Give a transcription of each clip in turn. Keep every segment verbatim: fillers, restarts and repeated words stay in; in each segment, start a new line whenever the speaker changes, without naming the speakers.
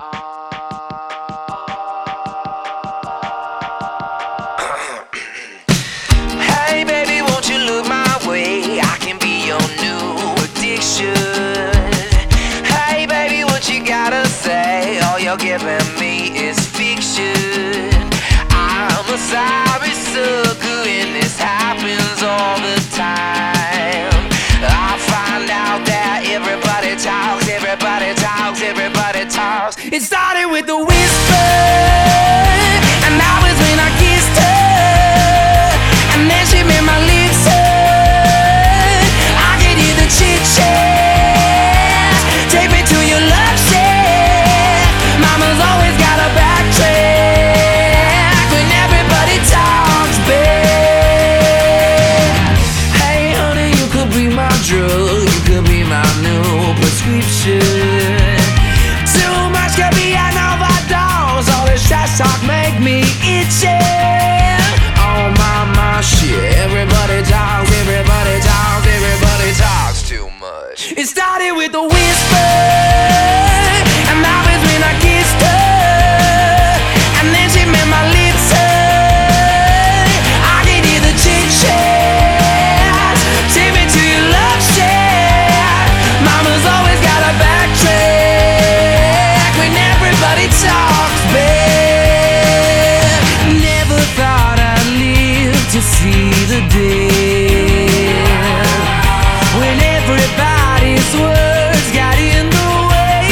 Hey baby, won't you look my way? I can be your new addiction. Hey baby, what you gotta say? All you're giving me is fiction. I'm a sorry sucker and this happens all the time. I find out that everybody talks, everybody talks, everybody talks. It started with a whisper, and that was when I kissed her, and then she made my lips hurt. I could hear the chit chat. Take me to your love shack. Mama's always got a backtrack when everybody talks back. Hey honey, you could be my drug, you could be my new prescription. Too much could be an overdose. All this trash talk make me itchy. Oh my, my shit. Everybody talks, everybody talks, everybody talks too much. It started with a whisper, and that was when I kissed her, and then she made my lips hurt. I could hear the chit chat. Take me to your love shack. Mama's always got a backtrack when everybody talks back. Never thought I'd live to see the day when everybody's words got in the way.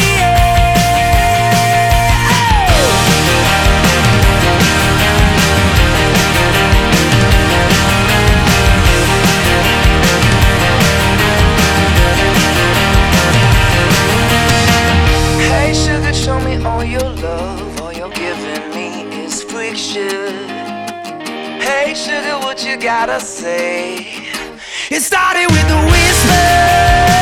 Hey sugar, show me all your love. All you're giving me is friction. Hey sugar, what you gotta say? It started with a whisper.